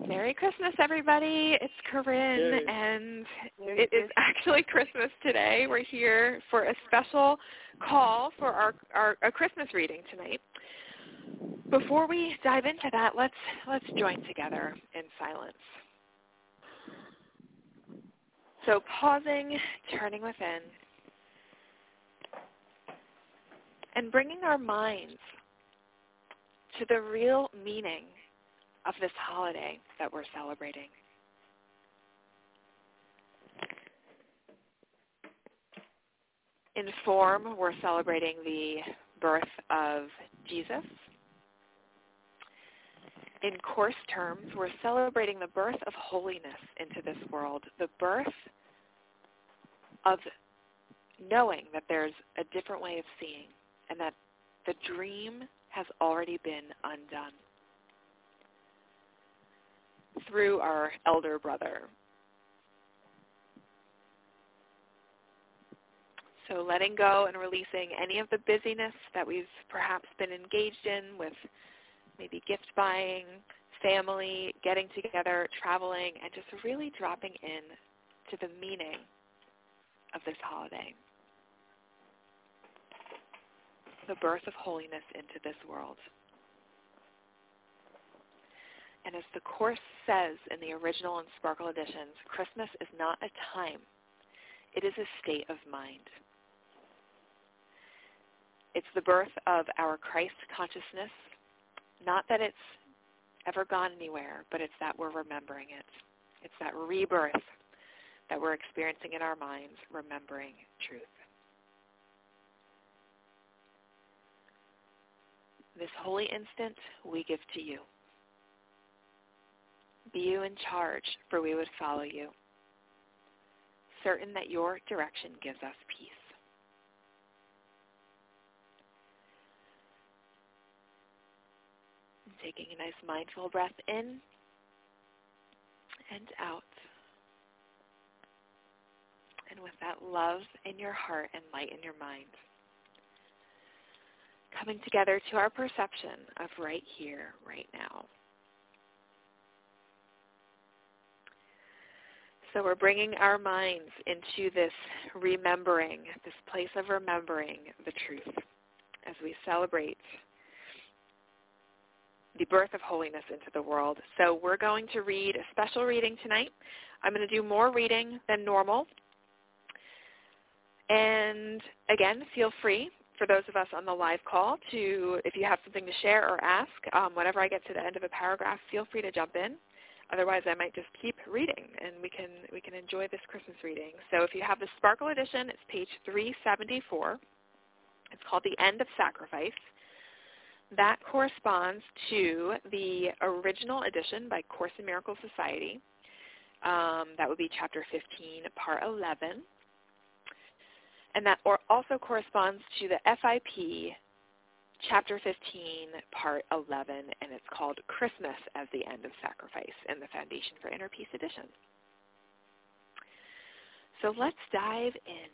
Merry Christmas, everybody. It's Corinne, and it is actually Christmas today. We're here for a special call for our Christmas reading tonight. Before we dive into that, let's join together in silence. So pausing, turning within, and bringing our minds to the real meaning of this holiday that we're celebrating. In form, we're celebrating the birth of Jesus. In course terms, we're celebrating the birth of holiness into this world, the birth of knowing that there's a different way of seeing and that the dream has already been undone through our elder brother. So letting go and releasing any of the busyness that we've perhaps been engaged in with maybe gift buying, family, getting together, traveling, and just really dropping in to the meaning of this holiday. The birth of holiness into this world. And as the Course says in the original and Sparkle editions, Christmas is not a time. It is a state of mind. It's the birth of our Christ consciousness. Not that it's ever gone anywhere, but it's that we're remembering it. It's that rebirth that we're experiencing in our minds, remembering truth. This holy instant we give to you. Be you in charge, for we would follow you, certain that your direction gives us peace. And taking a nice mindful breath in and out. And with that love in your heart and light in your mind, coming together to our perception of right here, right now. So we're bringing our minds into this remembering, this place of remembering the truth as we celebrate the birth of holiness into the world. So we're going to read a special reading tonight. I'm going to do more reading than normal. And again, feel free, for those of us on the live call, to, if you have something to share or ask, whenever I get to the end of a paragraph, feel free to jump in. Otherwise, I might just keep reading, and we can enjoy this Christmas reading. So if you have the Sparkle edition, it's page 374. It's called The End of Sacrifice. That corresponds to the original edition by Course in Miracles Society. That would be chapter 15, part 11. And that also corresponds to the FIP Chapter 15, Part 11, and it's called Christmas as the End of Sacrifice in the Foundation for Inner Peace edition. So let's dive in.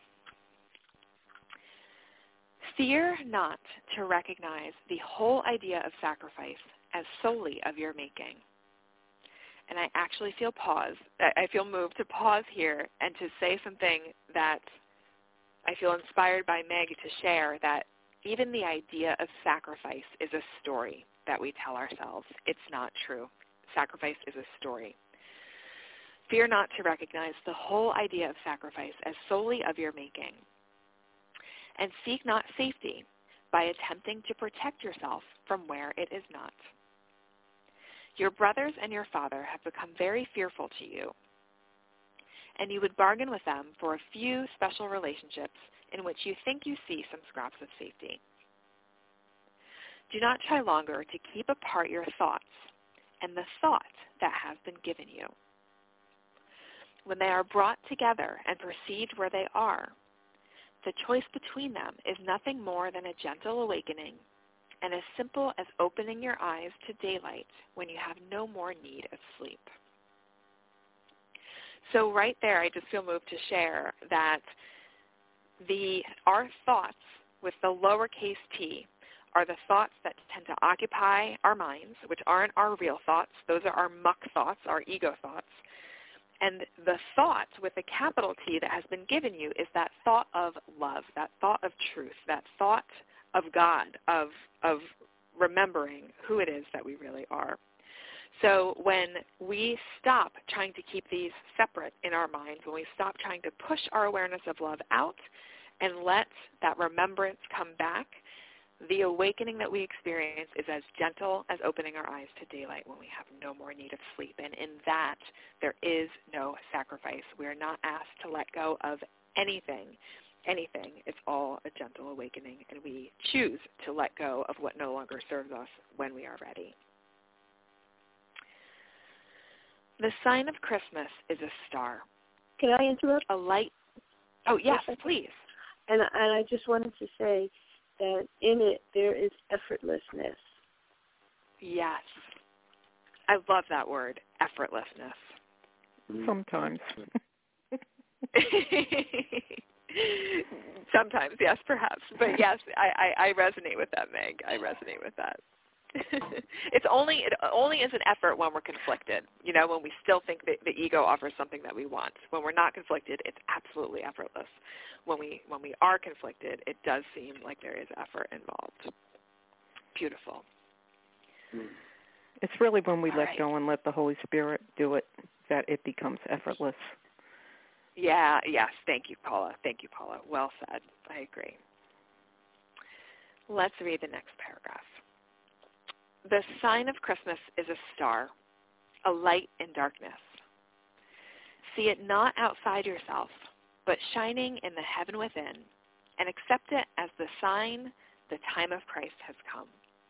Fear not to recognize the whole idea of sacrifice as solely of your making. And I actually feel moved to pause here and to say something that I feel inspired by Meg to share, that even the idea of sacrifice is a story that we tell ourselves. It's not true. Sacrifice is a story. Fear not to recognize the whole idea of sacrifice as solely of your making. And seek not safety by attempting to protect yourself from where it is not. Your brothers and your father have become very fearful to you, and you would bargain with them for a few special relationships in which you think you see some scraps of safety. Do not try longer to keep apart your thoughts and the thought that has been given you. When they are brought together and perceived where they are, the choice between them is nothing more than a gentle awakening and as simple as opening your eyes to daylight when you have no more need of sleep. So right there, I just feel moved to share that our thoughts with the lowercase t are the thoughts that tend to occupy our minds, which aren't our real thoughts. Those are our muck thoughts, our ego thoughts. And the thought with a capital T that has been given you is that thought of love, that thought of truth, that thought of God, of remembering who it is that we really are. So when we stop trying to keep these separate in our minds, when we stop trying to push our awareness of love out and let that remembrance come back, the awakening that we experience is as gentle as opening our eyes to daylight when we have no more need of sleep. And in that, there is no sacrifice. We are not asked to let go of anything. It's all a gentle awakening, and we choose to let go of what no longer serves us when we are ready. The sign of Christmas is a star. Can I interrupt? A light. Oh, yes, please. And I just wanted to say that in it there is effortlessness. Yes. I love that word, effortlessness. Sometimes. Sometimes, yes, perhaps. But yes, I resonate with that, Meg. I resonate with that. It only is an effort when we're conflicted, when we still think that the ego offers something that we want. When we're not conflicted, it's absolutely effortless. When we are conflicted, it does seem like there is effort involved. Beautiful. It's really when we let right. go and let the Holy Spirit do it that it becomes effortless. Yeah, yes. Thank you, Paula. Well said. I agree. Let's read the next paragraph. The sign of Christmas is a star, a light in darkness. See it not outside yourself, but shining in the heaven within, and accept it as the sign the time of Christ has come.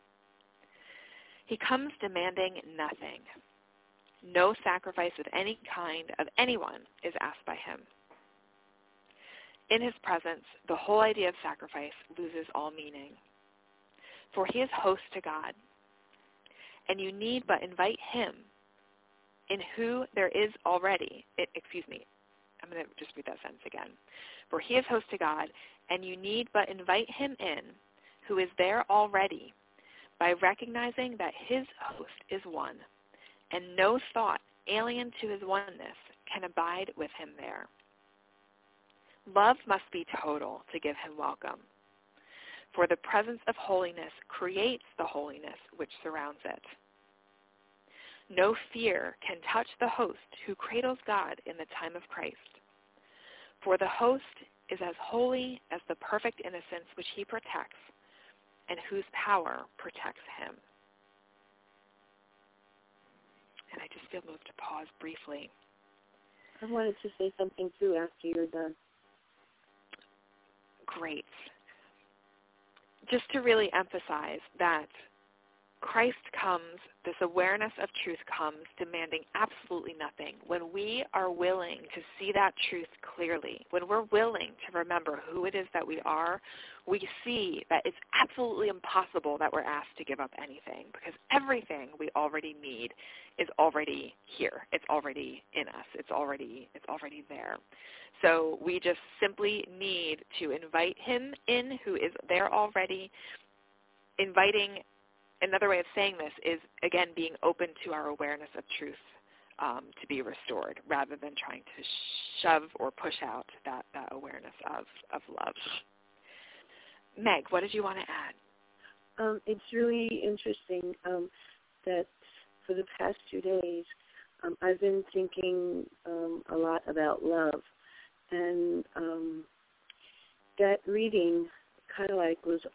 He comes demanding nothing. No sacrifice of any kind of anyone is asked by him. In his presence, the whole idea of sacrifice loses all meaning. For he is host to God, and you need but invite him, in who there is already, I'm going to just read that sentence again. For he is host to God, and you need but invite him in, who is there already, by recognizing that his host is one, and no thought alien to his oneness can abide with him there. Love must be total to give him welcome, for the presence of holiness creates the holiness which surrounds it. No fear can touch the host who cradles God in the time of Christ, for the host is as holy as the perfect innocence which he protects and whose power protects him. And I just feel moved to pause briefly. I wanted to say something too after you're done. Great. Just to really emphasize that Christ comes, this awareness of truth comes demanding absolutely nothing. When we are willing to see that truth clearly, when we're willing to remember who it is that we are, we see that it's absolutely impossible that we're asked to give up anything, because everything we already need is already here. It's already in us. It's already there. So we just simply need to invite him in, who is there already. Another way of saying this is, again, being open to our awareness of truth to be restored, rather than trying to shove or push out that awareness of love. Meg, what did you want to add? It's really interesting that for the past 2 days, I've been thinking a lot about love. And that reading kind of like was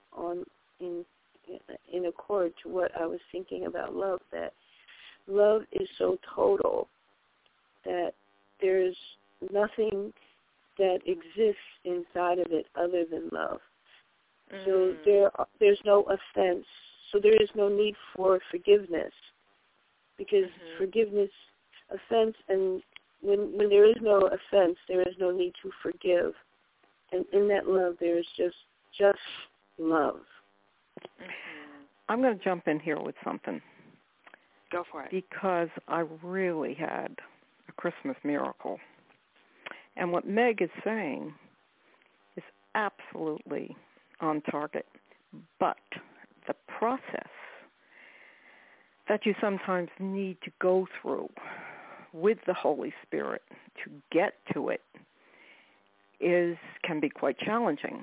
in accord to what I was thinking about love, that love is so total that there's nothing that exists inside of it other than love. So there's no offense. So there is no need for forgiveness, because forgiveness, offense, and when there is no offense, there is no need to forgive. And in that love, there is just love. I'm going to jump in here with something. Go for it. Because I really had a Christmas miracle. And what Meg is saying is absolutely on target. But process that you sometimes need to go through with the Holy Spirit to get to it can be quite challenging.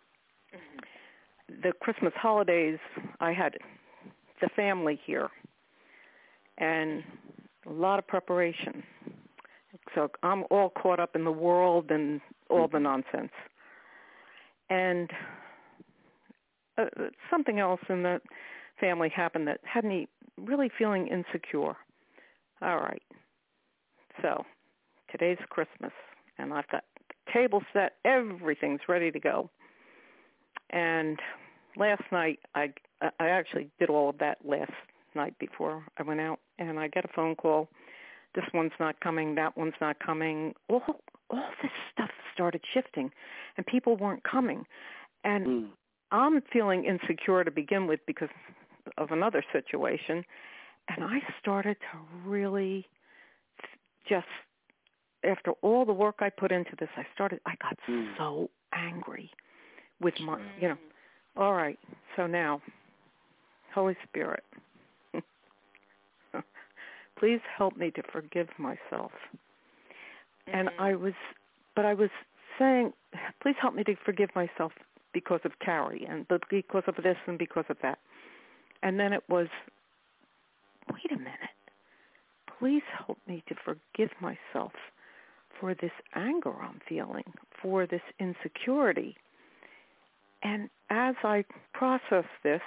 The Christmas holidays, I had the family here and a lot of preparation. So I'm all caught up in the world and all the nonsense. And something else in the family happened that had me really feeling insecure. All right. So today's Christmas, and I've got the table set. Everything's ready to go. And last night, I actually did all of that last night before I went out, and I get a phone call. This one's not coming. That one's not coming. All this stuff started shifting, and people weren't coming. And I'm feeling insecure to begin with because of another situation. And I started to really just, after all the work I put into this, I got so angry with my, all right, so now, Holy Spirit, please help me to forgive myself. And I was saying, please help me to forgive myself because of Carrie, and because of this and because of that. And then it was, wait a minute, please help me to forgive myself for this anger I'm feeling, for this insecurity. And as I processed this,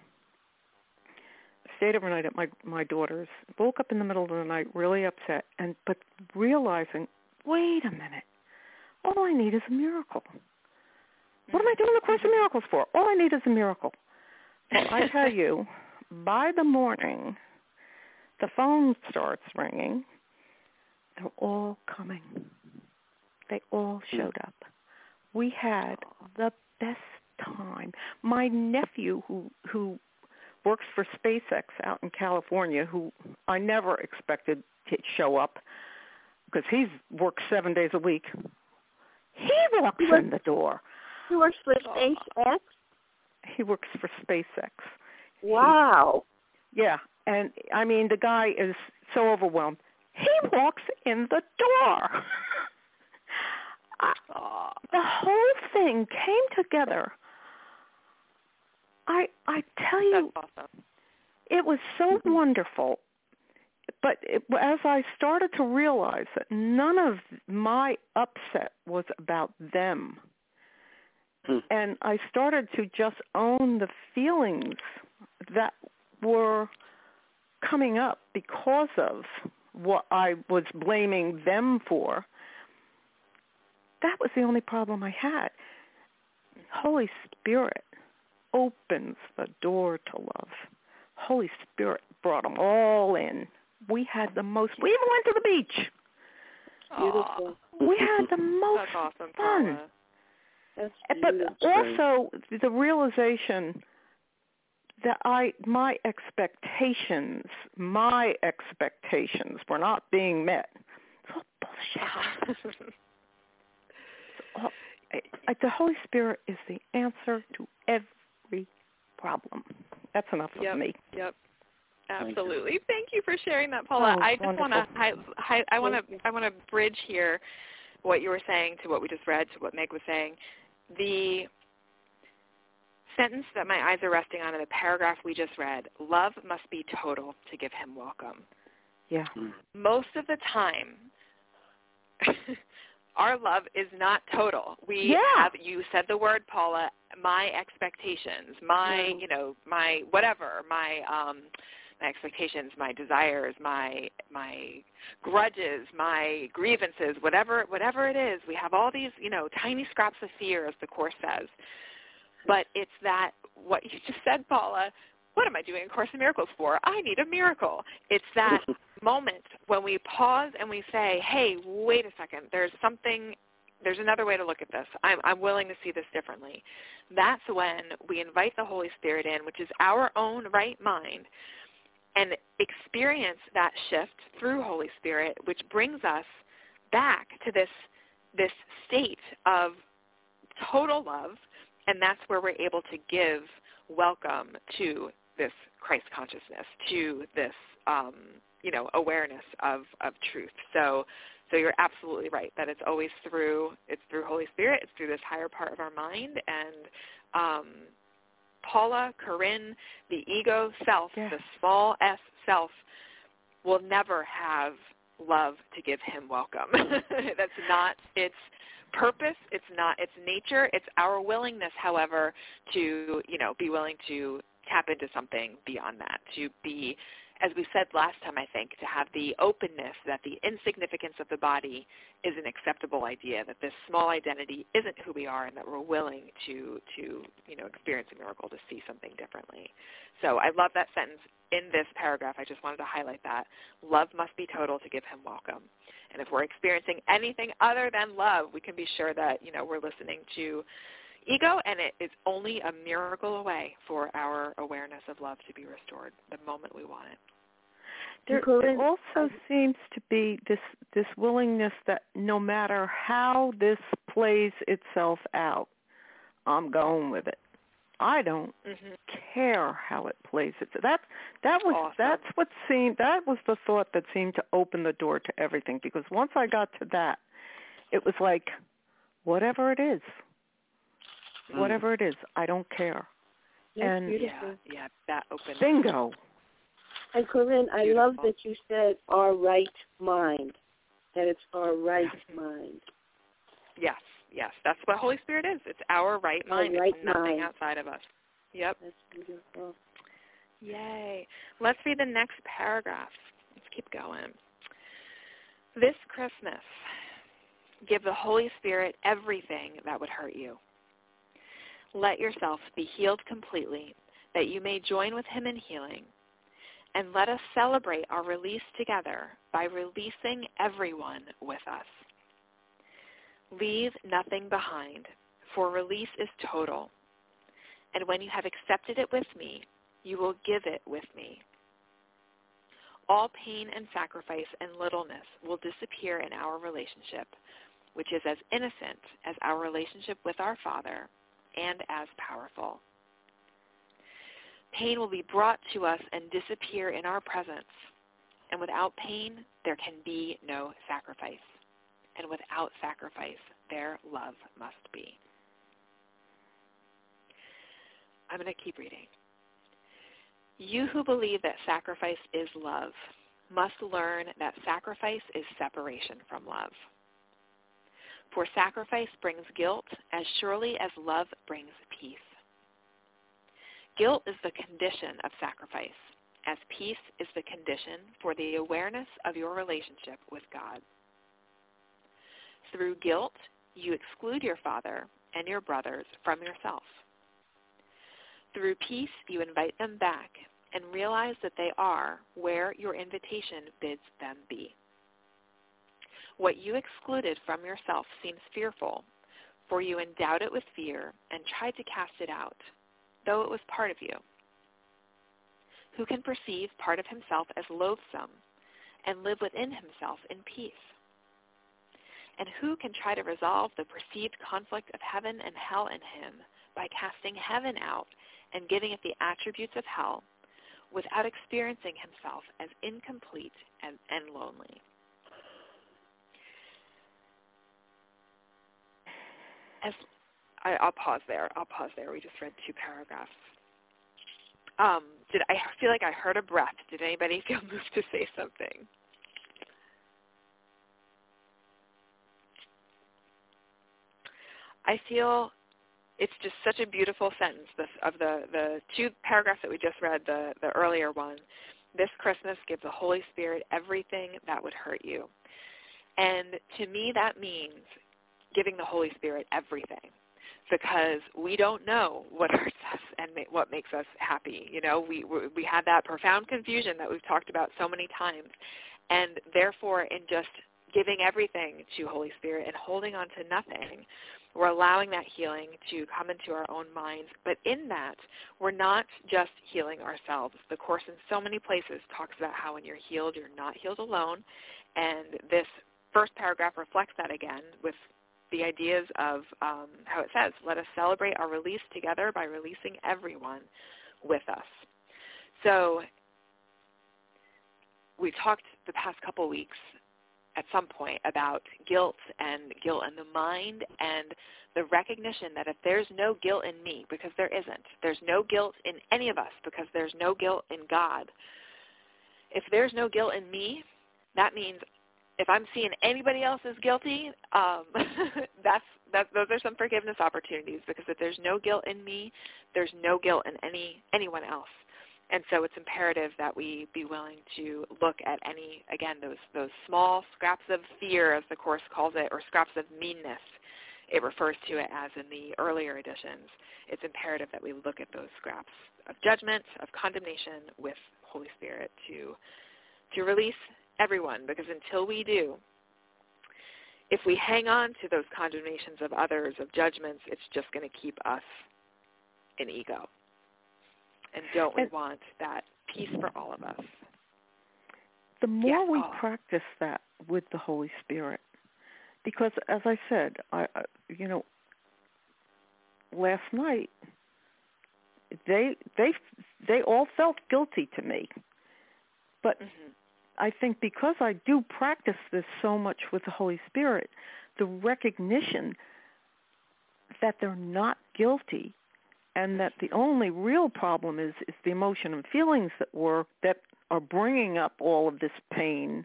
stayed overnight at my daughter's, woke up in the middle of the night really upset, but realizing, wait a minute, all I need is a miracle. What am I doing the Course in Miracles for? All I need is a miracle. Well, I tell you, by the morning, the phone starts ringing. They're all coming. They all showed up. We had the best time. My nephew, who works for SpaceX out in California, who I never expected to show up because he works 7 days a week, he walks in the door. He works for SpaceX? He works for SpaceX. Wow. Yeah, and I mean, the guy is so overwhelmed. He walks in the door. The whole thing came together. I tell you, that's awesome. It was so wonderful. But as I started to realize that none of my upset was about them, and I started to just own the feelings that were coming up because of what I was blaming them for, that was the only problem I had. Holy Spirit opens the door to love. Holy Spirit brought them all in. We had the most, we even went to the beach. Beautiful. We had the most That's awesome, fun. Paula. That's But beautiful. also the realization that my expectations were not being met. It's all bullshit. The Holy Spirit is the answer to every problem. That's enough of me. Yep. Absolutely. Thank you for sharing that, Paula. I just want to I want to bridge here what you were saying to what we just read, to what Meg was saying. The sentence that my eyes are resting on in the paragraph we just read, love must be total to give him welcome. Yeah. Most of the time, our love is not total. We have, you said the word, Paula, my expectations, my whatever, my expectations, my desires, my grudges, my grievances, whatever it is. We have all these, tiny scraps of fear, as the Course says. But it's that, what you just said, Paula, what am I doing A Course in Miracles for? I need a miracle. It's that moment when we pause and we say, hey, wait a second, there's another way to look at this. I'm willing to see this differently. That's when we invite the Holy Spirit in, which is our own right mind, and experience that shift through Holy Spirit, which brings us back to this state of total love, and that's where we're able to give welcome to this Christ consciousness, to this, awareness of truth. So you're absolutely right that it's always through Holy Spirit. It's through this higher part of our mind. And Paula, Corinne, the ego self, the small s self, will never have love to give him welcome. That's not its purpose. It's not its nature. It's our willingness, however, to, be willing to tap into something beyond that, to be, as we said last time, I think, to have the openness that the insignificance of the body is an acceptable idea, that this small identity isn't who we are, and that we're willing to experience a miracle, to see something differently. So I love that sentence in this paragraph. I just wanted to highlight that. Love must be total to give him welcome. And if we're experiencing anything other than love, we can be sure that, we're listening to ego, and it is only a miracle away for our awareness of love to be restored the moment we want it. There also seems to be this willingness that no matter how this plays itself out, I'm going with it. I don't care how it plays itself. That was the thought that seemed to open the door to everything, because once I got to that, it was like, whatever it is, I don't care. That's and beautiful. Yeah, that opens. Bingo. And Corinne, I love that you said our right mind, that it's our right mind. Yes, that's what Holy Spirit is. It's our right mind. Right it's nothing mind. outside of us. Yep. That's beautiful. Yay. Let's read the next paragraph. Let's keep going. This Christmas, give the Holy Spirit everything that would hurt you. Let yourself be healed completely, that you may join with him in healing. And let us celebrate our release together by releasing everyone with us. Leave nothing behind, for release is total. And when you have accepted it with me, you will give it with me. All pain and sacrifice and littleness will disappear in our relationship, which is as innocent as our relationship with our Father and as powerful. Pain will be brought to us and disappear in our presence. And without pain, there can be no sacrifice. And without sacrifice, there love must be. I'm going to keep reading. You who believe that sacrifice is love must learn that sacrifice is separation from love. For sacrifice brings guilt as surely as love brings peace. Guilt is the condition of sacrifice, as peace is the condition for the awareness of your relationship with God. Through guilt, you exclude your father and your brothers from yourself. Through peace, you invite them back and realize that they are where your invitation bids them be. What you excluded from yourself seems fearful, for you endowed it with fear and tried to cast it out, though it was part of you. Who can perceive part of himself as loathsome and live within himself in peace? And who can try to resolve the perceived conflict of heaven and hell in him by casting heaven out and giving it the attributes of hell without experiencing himself as incomplete and lonely? I'll pause there. We just read 2 paragraphs. I feel like I heard a breath. Did anybody feel moved to say something? I feel it's just such a beautiful sentence of the 2 paragraphs that we just read, the earlier one. This Christmas, give the Holy Spirit everything that would hurt you. And to me, that means giving the Holy Spirit everything, because we don't know what hurts us and what makes us happy. We had that profound confusion that we've talked about so many times, and therefore in just giving everything to Holy Spirit and holding on to nothing, we're allowing that healing to come into our own minds. But in that, we're not just healing ourselves. The Course in so many places talks about how when you're healed, you're not healed alone, and this first paragraph reflects that again with the ideas of how it says, let us celebrate our release together by releasing everyone with us. So we talked the past couple weeks at some point about guilt and the mind, and the recognition that if there's no guilt in me, because there isn't, there's no guilt in any of us because there's no guilt in God. If there's no guilt in me, that means if I'm seeing anybody else as guilty, those are some forgiveness opportunities, because if there's no guilt in me, there's no guilt in anyone else. And so it's imperative that we be willing to look at those small scraps of fear, as the Course calls it, or scraps of meanness. It refers to it as in the earlier editions. It's imperative that we look at those scraps of judgment, of condemnation with Holy Spirit to release everyone, because until we do, if we hang on to those condemnations of others, of judgments, it's just going to keep us in ego. And don't we want that peace for all of us? The more we practice that with the Holy Spirit, because as I said, last night they all felt guilty to me, but I think because I do practice this so much with the Holy Spirit, the recognition that they're not guilty, and that the only real problem is the emotion and feelings that are bringing up all of this pain.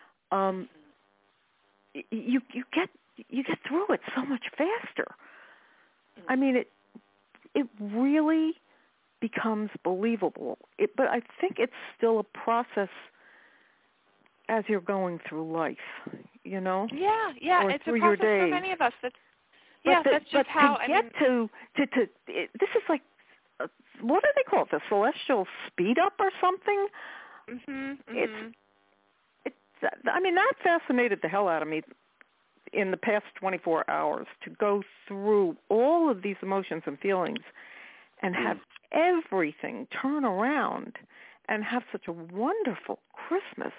You get through it so much faster. I mean, it really becomes believable. But I think it's still a process as you're going through life. Yeah, or it's through a process your days. for many of us. That's just how to get to this is like, what do they call it? The celestial speed up or something? I mean, that fascinated the hell out of me in the past 24 hours, to go through all of these emotions and feelings and have everything turn around and have such a wonderful Christmas.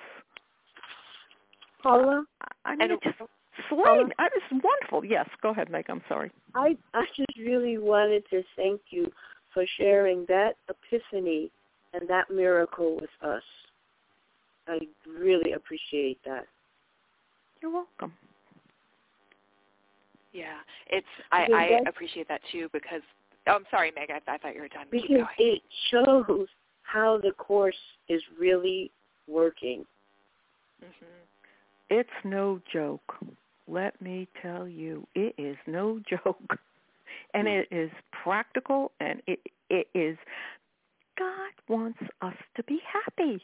Paula? I mean, it just slayed. It's wonderful. Yes, go ahead, Meg. I'm sorry. I just really wanted to thank you for sharing that epiphany and that miracle with us. I really appreciate that. You're welcome. Yeah, I appreciate that too, because I'm sorry, Meg. I thought you were done. Because it shows how the Course is really working. It's no joke. Let me tell you, it is no joke. And it is practical, and it is, God wants us to be happy.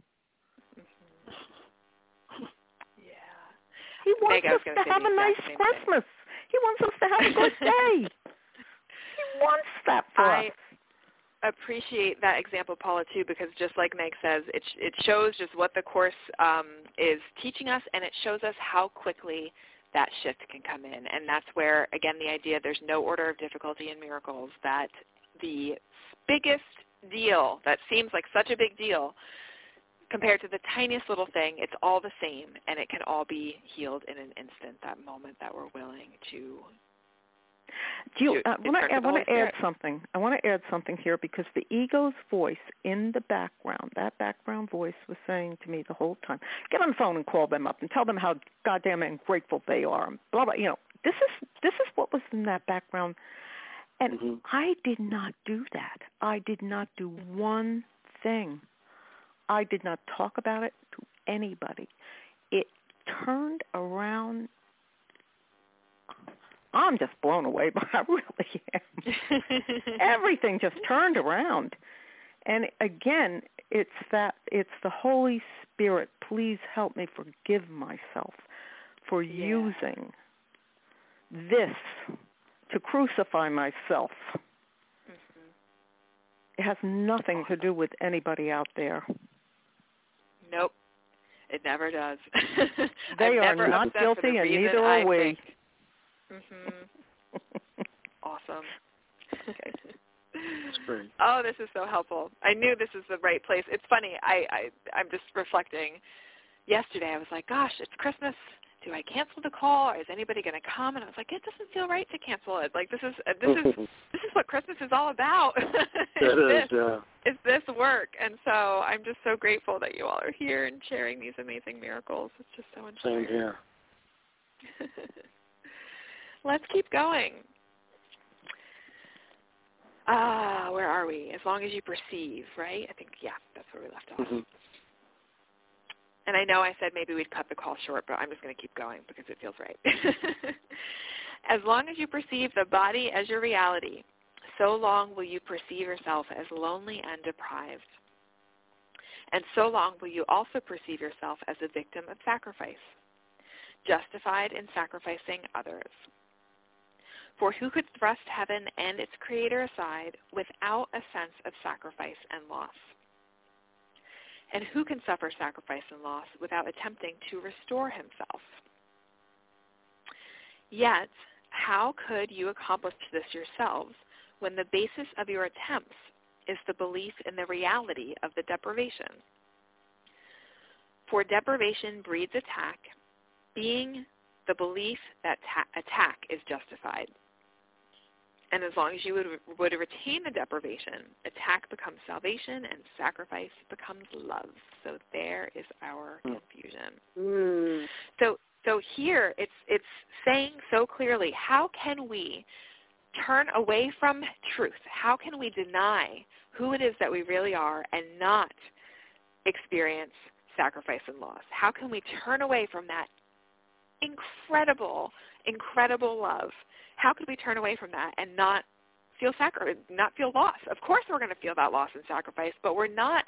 He wants us to have a nice Christmas. He wants us to have a good day. He wants that for us. I appreciate that example, Paula, too, because just like Meg says, it shows just what the Course is teaching us, and it shows us how quickly that shift can come in. And that's where, again, the idea there's no order of difficulty in miracles, that the biggest deal that seems like such a big deal compared to the tiniest little thing, it's all the same, and it can all be healed in an instant, that moment that we're willing to. I want to add something. I want to add something here, because the ego's voice in the background, that background voice was saying to me the whole time, get on the phone and call them up and tell them how goddamn ungrateful they are. And blah, blah. This is what was in that background. And I did not do that. I did not do one thing. I did not talk about it to anybody. It turned around. I'm just blown away by it. I really am. Everything just turned around. And again, it's the Holy Spirit. Please help me forgive myself for using this to crucify myself. It has nothing to do with anybody out there. Nope. It never does. They are not guilty, and neither are we. Awesome. Okay. That's great. Oh, this is so helpful. I knew this was the right place. It's funny. I'm just reflecting. Yesterday I was like, gosh, it's Christmas. do I cancel the call, or is anybody going to come? And I was like, it doesn't feel right to cancel it. Like, this is what Christmas is all about. It's this work. And so I'm just so grateful that you all are here and sharing these amazing miracles. It's just so inspiring. Same here. Let's keep going. Where are we? As long as you perceive, right? I think, yeah, that's where we left off. Mm-hmm. And I know I said maybe we'd cut the call short, but I'm just going to keep going because it feels right. As long as you perceive the body as your reality, so long will you perceive yourself as lonely and deprived. And so long will you also perceive yourself as a victim of sacrifice, justified in sacrificing others. For who could thrust heaven and its creator aside without a sense of sacrifice and loss? And who can suffer sacrifice and loss without attempting to restore himself? Yet, how could you accomplish this yourselves when the basis of your attempts is the belief in the reality of the deprivation? For deprivation breeds attack, being the belief that attack is justified. And as long as you would retain the deprivation, attack becomes salvation and sacrifice becomes love. So there is our confusion. So here it's saying so clearly, how can we turn away from truth? How can we deny who it is that we really are and not experience sacrifice and loss? How can we turn away from that incredible, incredible love? How could we turn away from that and not feel not feel loss? Of course we're going to feel that loss and sacrifice, but we're not,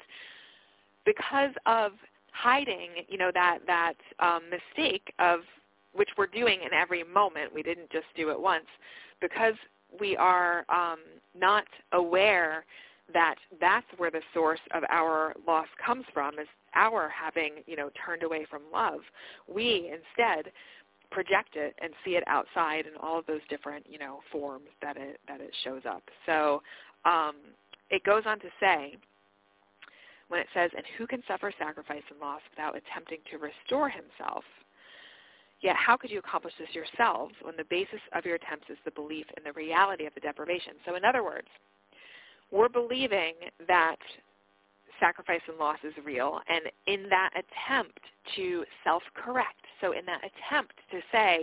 because of hiding, that mistake of which we're doing in every moment. We didn't just do it once. Because we are not aware that that's where the source of our loss comes from, is our having, turned away from love. We instead project it and see it outside in all of those different, forms that it shows up. So it goes on to say, when it says, and who can suffer sacrifice and loss without attempting to restore himself? Yet how could you accomplish this yourselves when the basis of your attempts is the belief in the reality of the deprivation? So in other words, we're believing that sacrifice and loss is real, and in that attempt to self-correct, so in that attempt to say,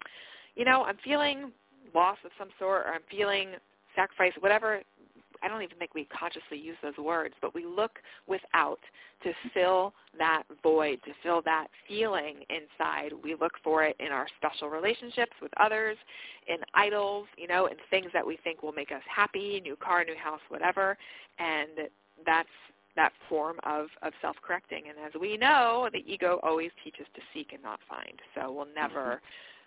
I'm feeling loss of some sort, or I'm feeling sacrifice, whatever. I don't even think we consciously use those words, but we look without to fill that void, to fill that feeling inside. We look for it in our special relationships with others, in idols, in things that we think will make us happy, new car, new house, whatever, and that's that form of self-correcting. And as we know, the ego always teaches to seek and not find. So we'll never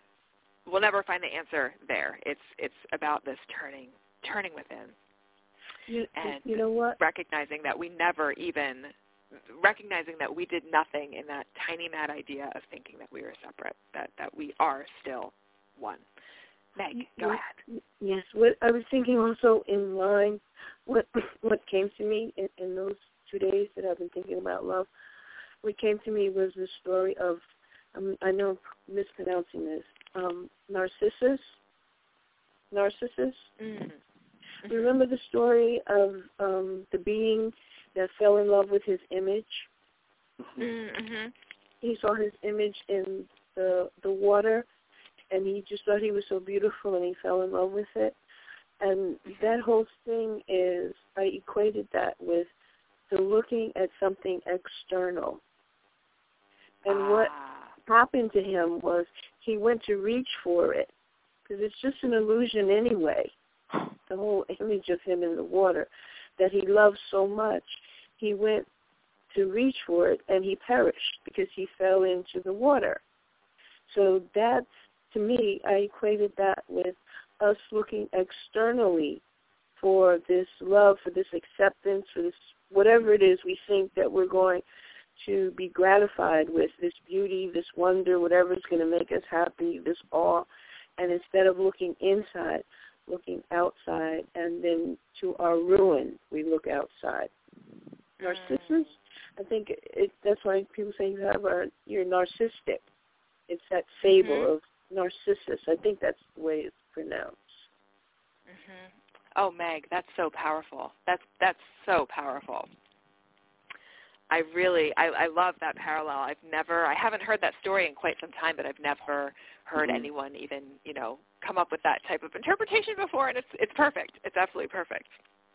find the answer there. It's about this turning within. And you know what? recognizing that we did nothing in that tiny mad idea of thinking that we were separate, that we are still one. Meg, go ahead. Yes, what I was thinking also in line, what came to me in those 2 days that I've been thinking about love, what came to me was the story of, I know I'm mispronouncing this, Narcissus. Mm-hmm. Remember the story of the being that fell in love with his image? Mm-hmm. He saw his image in the water, and he just thought he was so beautiful, and he fell in love with it. And that whole thing is, I equated that with the looking at something external. And what happened to him was he went to reach for it, because it's just an illusion anyway. The whole image of him in the water that he loved so much, he went to reach for it, and he perished because he fell into the water. So that's, to me, I equated that with us looking externally for this love, for this acceptance, for this whatever it is we think that we're going to be gratified with, this beauty, this wonder, whatever is going to make us happy, this awe. And instead of looking inside, looking outside, and then to our ruin, we look outside. Narcissus, I think that's why people say you're narcissistic. It's that fable of Narcissus. I think that's the way it's pronounced. Mm-hmm. Oh, Meg, that's so powerful. That's so powerful. I love that parallel. I haven't heard that story in quite some time, but I've never heard anyone even, come up with that type of interpretation before, and it's perfect. It's absolutely perfect.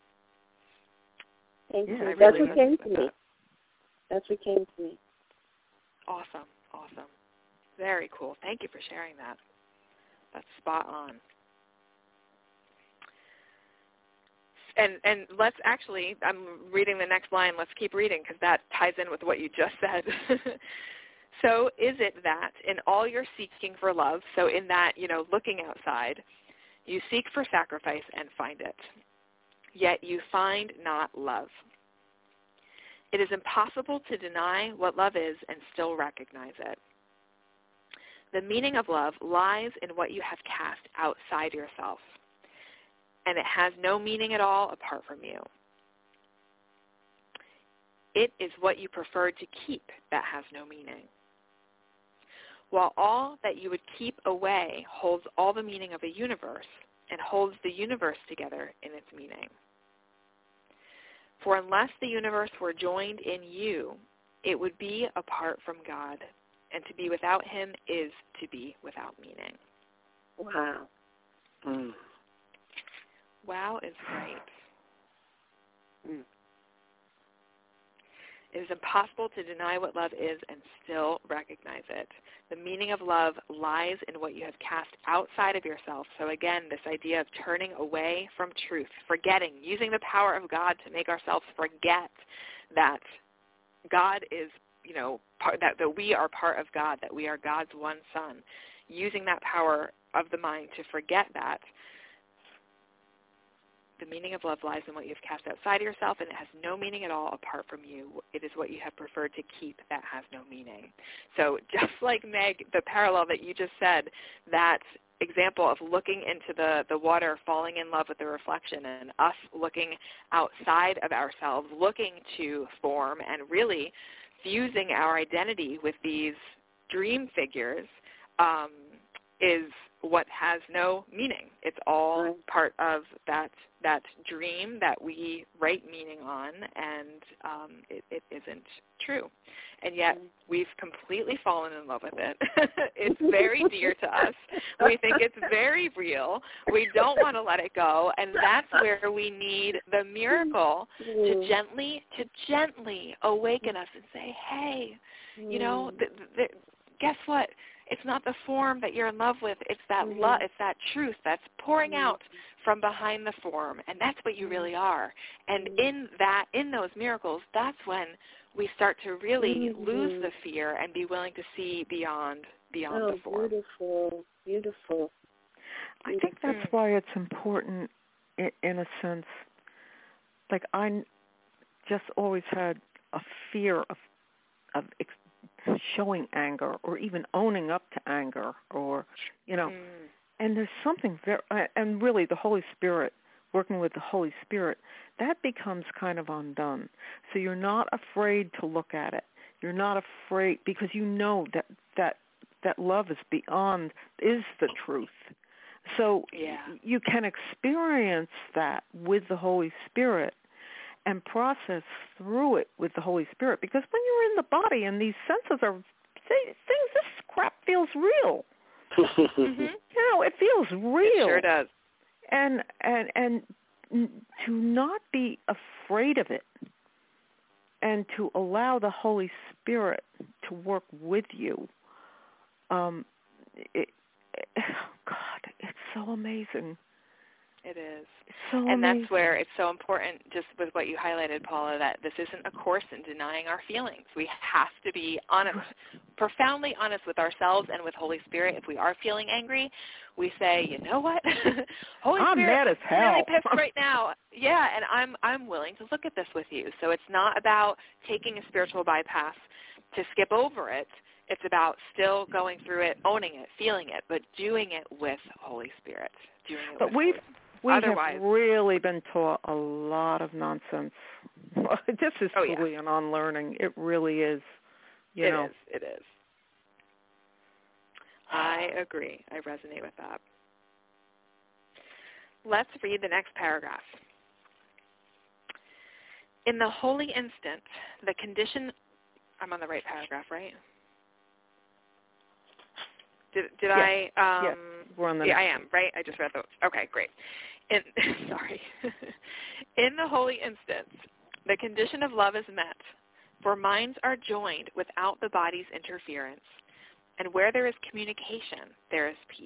Thank you. Really That's what came to me. That's what came to me. Awesome. Very cool. Thank you for sharing that. That's spot on. And let's actually, I'm reading the next line. Let's keep reading because that ties in with what you just said. So is it that in all your seeking for love, so in that, looking outside, you seek for sacrifice and find it, yet you find not love. It is impossible to deny what love is and still recognize it. The meaning of love lies in what you have cast outside yourself, and it has no meaning at all apart from you. It is what you prefer to keep that has no meaning, while all that you would keep away holds all the meaning of a universe and holds the universe together in its meaning. For unless the universe were joined in you, it would be apart from God, and to be without him is to be without meaning. Wow. Wow is great. It is impossible to deny what love is and still recognize it. The meaning of love lies in what you have cast outside of yourself. So again, this idea of turning away from truth, forgetting, using the power of God to make ourselves forget that God is, that we are part of God, that we are God's one son. Using that power of the mind to forget that. The meaning of love lies in what you've cast outside of yourself, and it has no meaning at all apart from you. It is what you have preferred to keep that has no meaning. So just like Meg, the parallel that you just said, that example of looking into the water, falling in love with the reflection, and us looking outside of ourselves, looking to form and really fusing our identity with these dream figures is what has no meaning. It's all part of that dream that we write meaning on, and it isn't true. And yet we've completely fallen in love with it. It's very dear to us. We think it's very real. We don't want to let it go, and that's where we need the miracle to gently awaken us and say, hey, guess what? It's not the form that you're in love with. It's that love. It's that truth that's pouring out from behind the form, and that's what you really are. And in those miracles, that's when we start to really lose the fear and be willing to see beyond the form. Beautiful. I think that's why it's important, in a sense. Like I just always had a fear of showing anger or even owning up to anger, or and there's something very, and really the Holy Spirit, working with the Holy Spirit, that becomes kind of undone. So you're not afraid to look at it. You're not afraid because you know that love is the truth. So you can experience that with the Holy Spirit and process through it with the Holy Spirit. Because when you're in the body and these senses are things, this crap feels real. It feels real. It sure does. And to not be afraid of it, and to allow the Holy Spirit to work with you. God, it's so amazing. It is. It's so and amazing. That's where it's so important, just with what you highlighted, Paula, that this isn't a course in denying our feelings. We have to be honest, profoundly honest with ourselves and with Holy Spirit. If we are feeling angry, we say, you know what? Holy I'm Spirit, mad as hell. I'm really pissed right now. Yeah, and I'm willing to look at this with you. So it's not about taking a spiritual bypass to skip over it. It's about still going through it, owning it, feeling it, but doing it with Holy Spirit. But we have really been taught a lot of nonsense. This is truly an unlearning. It really is. You know. It is. I agree. I resonate with that. Let's read the next paragraph. In the holy instant, the condition, I'm on the right paragraph, right? Did yes. I? Yes, we're on the yeah, next I am, right? I just read the, okay, great. Sorry. In the holy instant, the condition of love is met, for minds are joined without the body's interference, and where there is communication, there is peace.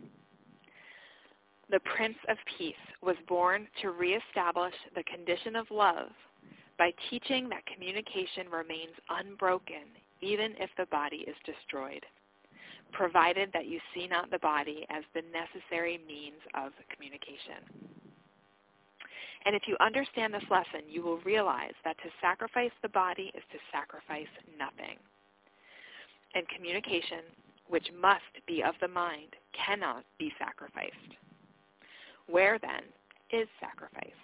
The Prince of Peace was born to reestablish the condition of love by teaching that communication remains unbroken even if the body is destroyed, provided that you see not the body as the necessary means of communication. And if you understand this lesson, you will realize that to sacrifice the body is to sacrifice nothing. And communication, which must be of the mind, cannot be sacrificed. Where, then, is sacrifice?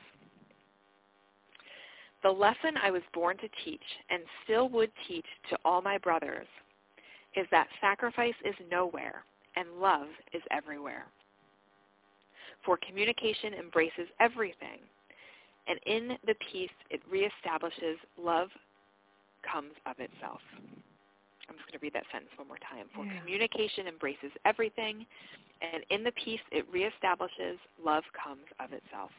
The lesson I was born to teach, and still would teach to all my brothers, is that sacrifice is nowhere, and love is everywhere. For communication embraces everything, and in the peace it reestablishes love comes of itself. I'm just going to read that sentence one more time. For communication embraces everything, and in the peace it reestablishes love comes of itself.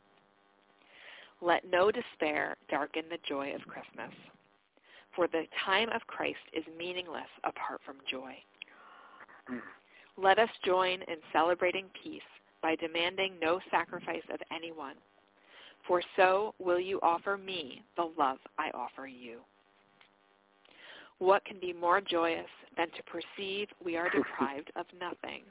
Let no despair darken the joy of Christmas, for the time of Christ is meaningless apart from joy. Let us join in celebrating peace by demanding no sacrifice of anyone, for so will you offer me the love I offer you. What can be more joyous than to perceive we are deprived of nothing?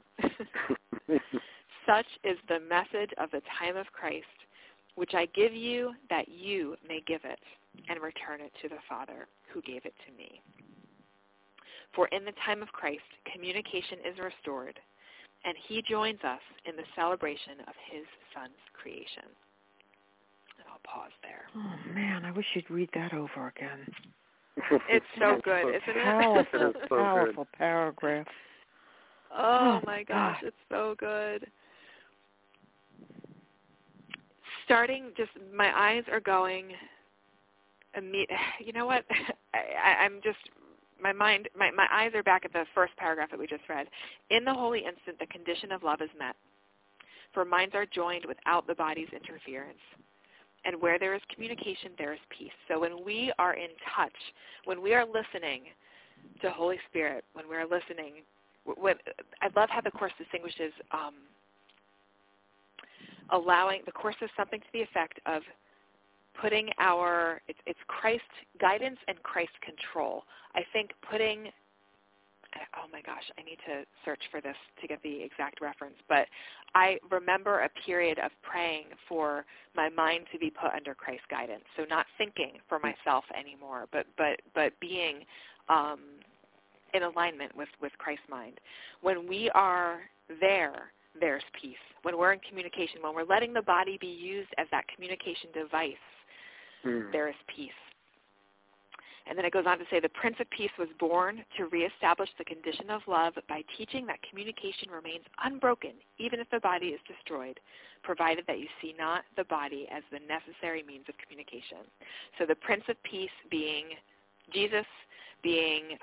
Such is the message of the time of Christ, which I give you that you may give it and return it to the Father who gave it to me. For in the time of Christ, communication is restored, and he joins us in the celebration of his Son's creation. And I'll pause there. Oh, man, I wish you'd read that over again. It's so good, isn't it? Powerful, powerful paragraph. Oh, my gosh, it's so good. Starting, just my eyes are going, you know what, I'm just, my eyes are back at the first paragraph that we just read. In the holy instant, the condition of love is met, for minds are joined without the body's interference. And where there is communication, there is peace. So when we are in touch, when we are listening to Holy Spirit, when we are listening, I love how the Course distinguishes the Course says something to the effect of putting it's Christ guidance and Christ control. I think oh my gosh, I need to search for this to get the exact reference, but I remember a period of praying for my mind to be put under Christ's guidance. So not thinking for myself anymore, but being in alignment with Christ's mind. When we are there, there's peace. When we're in communication, when we're letting the body be used as that communication device, there is peace. And then it goes on to say, the Prince of Peace was born to reestablish the condition of love by teaching that communication remains unbroken, even if the body is destroyed, provided that you see not the body as the necessary means of communication. So the Prince of Peace being Jesus, being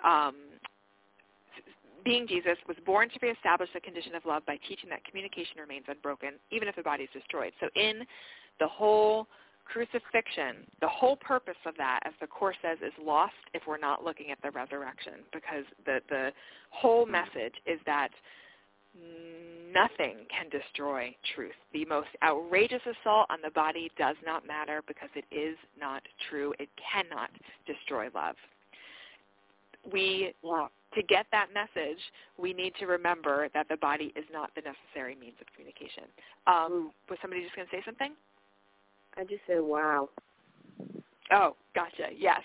Jesus, was born to reestablish the condition of love by teaching that communication remains unbroken, even if the body is destroyed. So in the whole crucifixion, the whole purpose of that, as the Course says, is lost if we're not looking at the resurrection, because the whole message is that nothing can destroy truth. The most outrageous assault on the body does not matter because it is not true. It cannot destroy love. To get that message, we need to remember that the body is not the necessary means of communication. Was somebody just going to say something? I just said, wow. Oh, gotcha. Yes.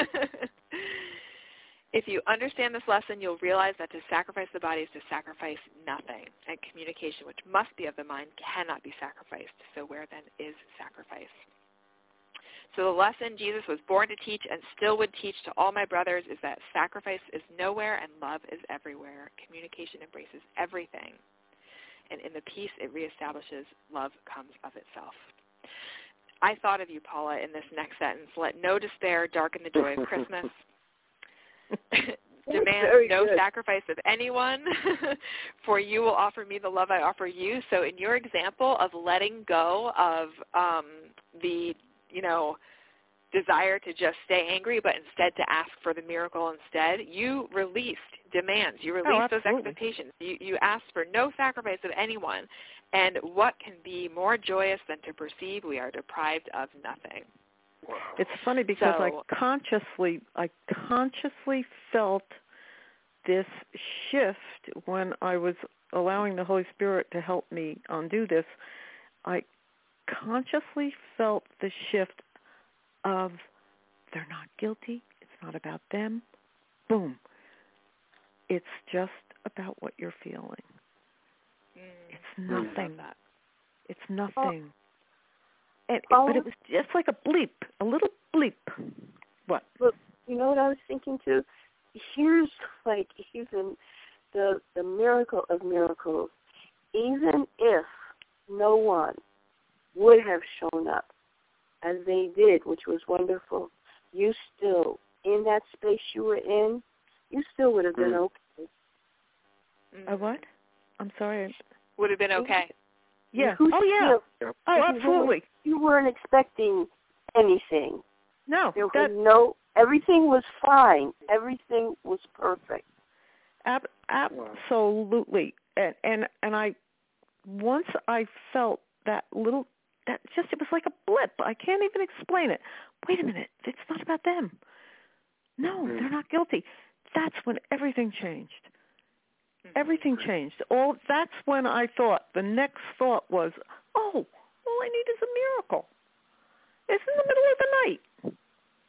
If you understand this lesson, you'll realize that to sacrifice the body is to sacrifice nothing, and communication, which must be of the mind, cannot be sacrificed. So where then is sacrifice? So the lesson Jesus was born to teach and still would teach to all my brothers is that sacrifice is nowhere and love is everywhere. Communication embraces everything. And in the peace it reestablishes, love comes of itself. I thought of you, Paula, in this next sentence. Let no despair darken the joy of Christmas. Demand no sacrifice of anyone, for you will offer me the love I offer you. So in your example of letting go of the, desire to just stay angry, but instead to ask for the miracle instead, you released demands. You released those expectations. You asked for no sacrifice of anyone. And what can be more joyous than to perceive we are deprived of nothing? It's funny because I consciously felt this shift when I was allowing the Holy Spirit to help me undo this. I consciously felt the shift of they're not guilty. It's not about them. Boom. It's just about what you're feeling. It's nothing. It's nothing. But it was just like a bleep, a little bleep. What? Look, you know what I was thinking too? Here's even the miracle of miracles. Even if no one would have shown up as they did, which was wonderful, you still, in that space you were in, you still would have been okay. A what? I'm sorry. Would have been okay. Yeah. Oh, yeah. Oh, absolutely. You weren't expecting anything. No. There was everything was fine. Everything was perfect. Absolutely. And I, once I felt that little, it was like a blip. I can't even explain it. Wait a minute. It's not about them. No, they're not guilty. That's when everything changed. Everything changed. That's when I thought, the next thought was, all I need is a miracle. It's in the middle of the night.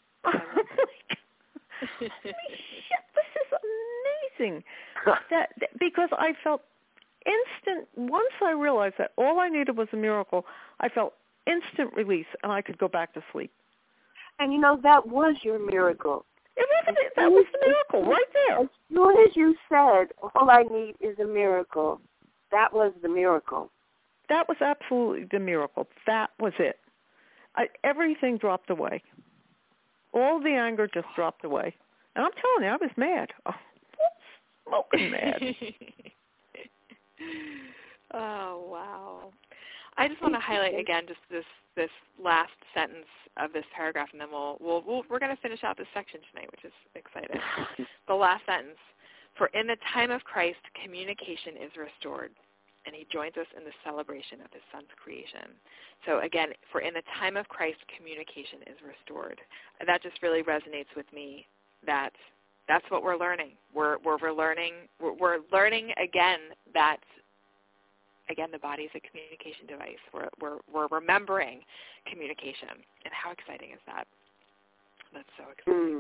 Holy shit, this is amazing. Because I felt once I realized that all I needed was a miracle, I felt instant release and I could go back to sleep. And that was your miracle. That was the miracle right there. As soon as you said, all I need is a miracle, that was the miracle. That was absolutely the miracle. That was it. Everything dropped away. All the anger just dropped away. And I'm telling you, I was mad. Smoking mad. Oh, wow. I just want to highlight again just this last sentence of this paragraph, and then we're going to finish out this section tonight, which is exciting. The last sentence: for in the time of Christ, communication is restored, and he joins us in the celebration of his Son's creation. So again, for in the time of Christ, communication is restored. That just really resonates with me. That's what we're learning. We're learning again that. Again, the body is a communication device. We're remembering communication. And how exciting is that? That's so exciting.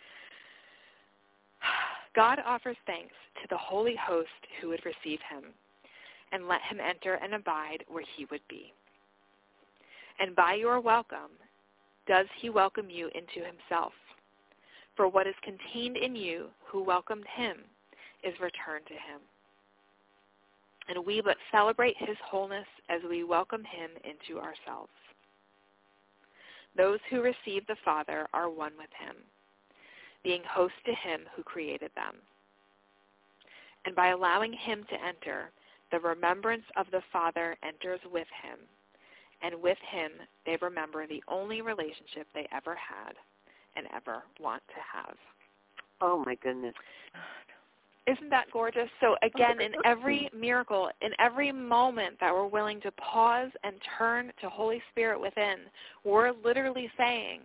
God offers thanks to the holy host who would receive him and let him enter and abide where he would be. And by your welcome, does he welcome you into himself? For what is contained in you who welcomed him is returned to him. And we but celebrate his wholeness as we welcome him into ourselves. Those who receive the Father are one with him, being host to him who created them. And by allowing him to enter, the remembrance of the Father enters with him, and with him they remember the only relationship they ever had and ever want to have. Oh, my goodness. Isn't that gorgeous? So again, in every miracle, in every moment that we're willing to pause and turn to Holy Spirit within, we're literally saying,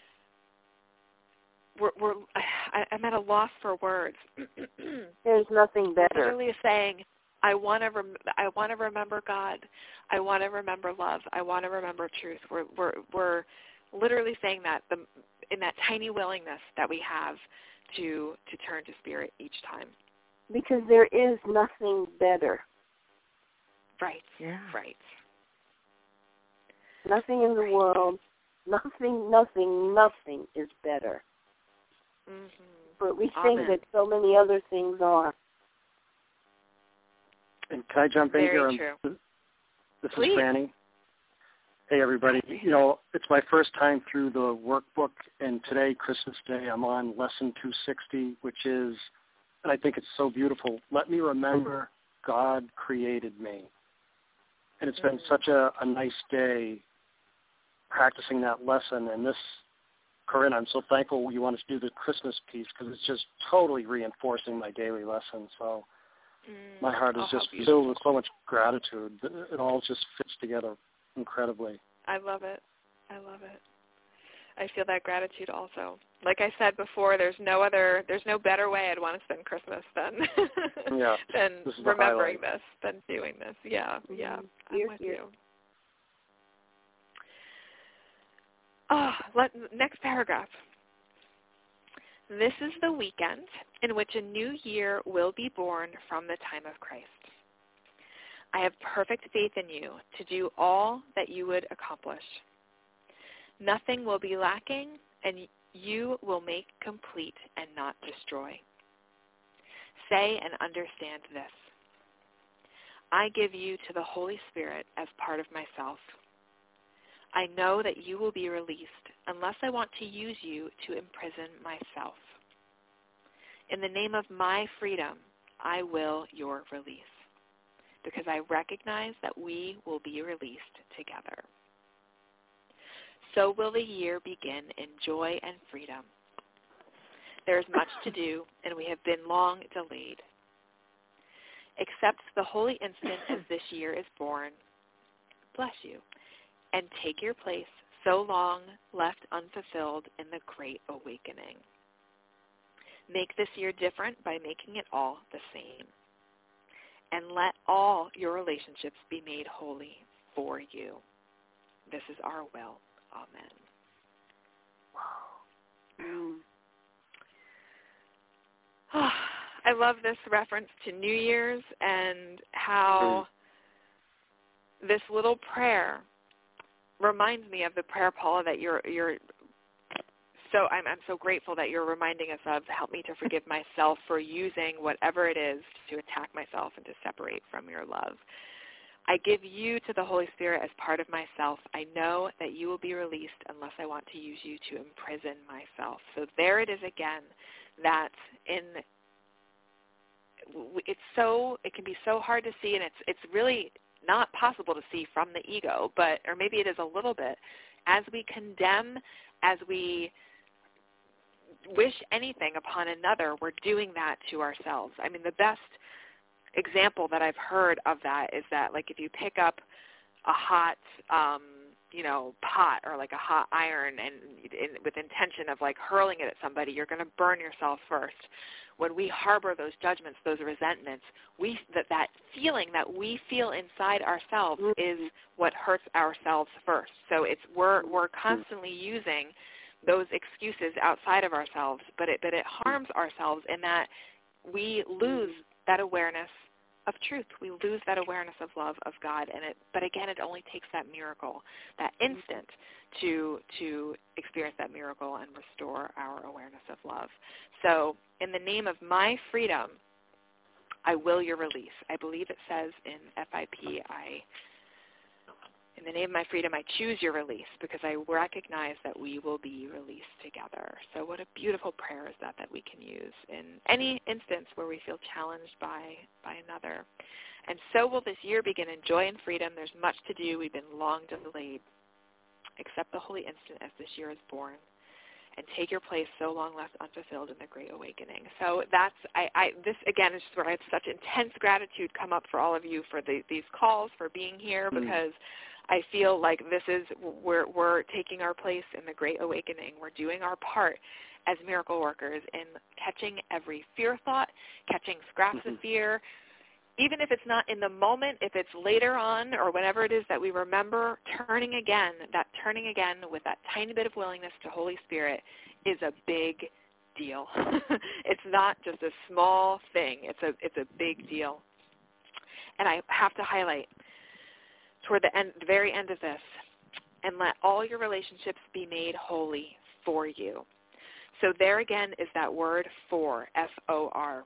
I'm at a loss for words. There's nothing better. We're literally saying, I want to remember God. I want to remember love. I want to remember truth. We're literally saying that in that tiny willingness that we have to turn to Spirit each time. Because there is nothing better. Right. Yeah. Right. Nothing in the world Nothing is better. Mm-hmm. But we think that so many other things are. And can I jump in here? Very true. This Please. is Franny. Hey, everybody. You know, it's my first time through the workbook, and today, Christmas Day, I'm on Lesson 260, which is, and I think it's so beautiful, let me remember God created me. And it's been such a nice day practicing that lesson. And this, Corinne, I'm so thankful you wanted to do the Christmas piece because it's just totally reinforcing my daily lesson. So my heart is just filled with so much gratitude. It all just fits together incredibly. I love it. I feel that gratitude also. Like I said before, there's no better way I'd want to spend Christmas than than remembering this, than doing this. Yeah. I'm with you. Next paragraph. This is the weekend in which a new year will be born from the time of Christ. I have perfect faith in you to do all that you would accomplish. Nothing will be lacking, and you will make complete and not destroy. Say and understand this. I give you to the Holy Spirit as part of myself. I know that you will be released unless I want to use you to imprison myself. In the name of my freedom, I will your release, because I recognize that we will be released together. So will the year begin in joy and freedom. There is much to do, and we have been long delayed. Accept the holy instant as this year is born. Bless you. And take your place so long left unfulfilled in the great awakening. Make this year different by making it all the same. And let all your relationships be made holy for you. This is our will. Amen. Wow. I love this reference to New Year's and how this little prayer reminds me of the prayer, Paula, that you're so I'm so grateful that you're reminding us of. Help me to forgive myself for using whatever it is to attack myself and to separate from your love. I give you to the Holy Spirit as part of myself. I know that you will be released unless I want to use you to imprison myself. So there it is again, that it can be so hard to see, and it's really not possible to see from the ego, or maybe it is a little bit. As we condemn, as we wish anything upon another, we're doing that to ourselves. I mean, the best example that I've heard of that is that, like, if you pick up a hot, pot or like a hot iron and with intention of like hurling it at somebody, you're going to burn yourself first. When we harbor those judgments, those resentments, that feeling that we feel inside ourselves is what hurts ourselves first. So we're constantly using those excuses outside of ourselves, but it harms ourselves in that we lose that awareness of truth. We lose that awareness of love of God, but again, it only takes that miracle, that instant, to experience that miracle and restore our awareness of love. So, in the name of my freedom, I will your release. I believe it says in FIP, in the name of my freedom, I choose your release because I recognize that we will be released together. So what a beautiful prayer is that we can use in any instance where we feel challenged by another. And so will this year begin in joy and freedom. There's much to do. We've been long delayed. Accept the holy instant as this year is born, and take your place so long left unfulfilled in the great awakening. So that's, this again is where I have such intense gratitude come up for all of you for these calls, for being here, because I feel like this is, we're taking our place in the great awakening. We're doing our part as miracle workers in catching every fear thought, catching scraps of fear, even if it's not in the moment, if it's later on or whenever it is that we remember, turning again with that tiny bit of willingness to Holy Spirit is a big deal. It's not just a small thing. It's a big deal. And I have to highlight, toward the very end of this, and let all your relationships be made holy for you. So there again is that word for, F-O-R.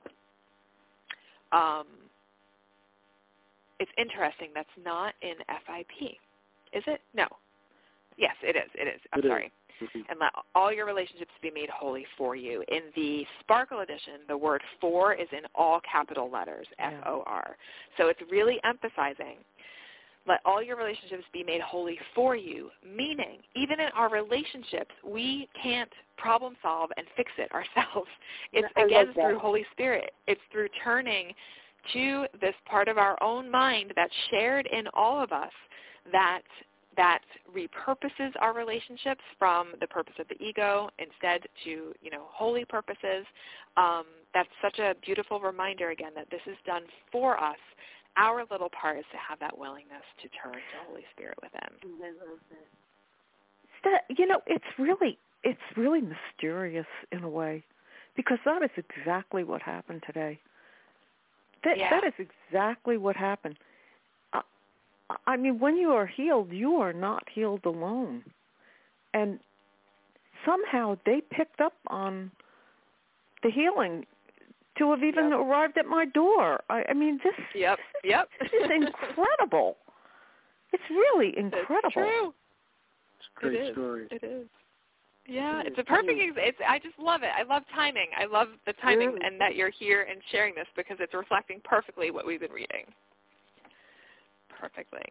It's interesting. That's not in FIP. Is it? No. Yes, it is. It is. I'm sorry. And let all your relationships be made holy for you. In the Sparkle edition, the word for is in all capital letters, F-O-R. So it's really emphasizing, let all your relationships be made holy for you, meaning even in our relationships, we can't problem solve and fix it ourselves. It's, again, through Holy Spirit. It's through turning to this part of our own mind that's shared in all of us that repurposes our relationships from the purpose of the ego instead to, holy purposes. That's such a beautiful reminder, again, that this is done for us. Our little part is to have that willingness to turn to Holy Spirit within. I love that. It's really mysterious in a way, because that is exactly what happened today. That is exactly what happened. I mean, when you are healed, you are not healed alone. And somehow they picked up on the healing to have even arrived at my door. I mean, this is incredible. It's really incredible. It's true. It's a great story. It is. Yeah, it's a perfect I just love it. I love timing. I love the timing and that you're here and sharing this, because it's reflecting perfectly what we've been reading. Perfectly.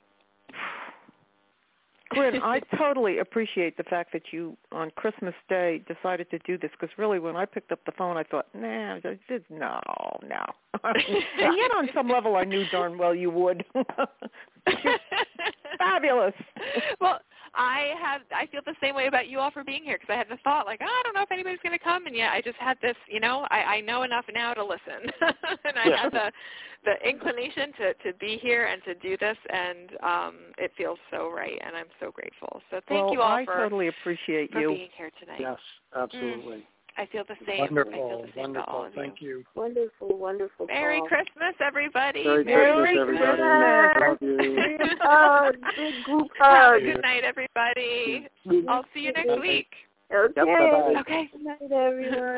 Corinne, I totally appreciate the fact that you, on Christmas Day, decided to do this, because really when I picked up the phone, I thought, no. And yet on some level I knew darn well you would. Fabulous. Well, I feel the same way about you all for being here, because I had the thought, I don't know if anybody's going to come, and yet I just had this, I know enough now to listen. And I had the inclination to be here and to do this, and it feels so right, and I'm so grateful. So thank you all I totally appreciate you being here tonight. Yes, absolutely. I feel the same. Wonderful, I feel the same to all of you. Thank you. Wonderful, wonderful. Merry Christmas, everybody. Merry Christmas, everybody. Love you. Big group Have hug. a good night, everybody. I'll see you next week. Okay. Bye-bye. Okay. Good night, everyone.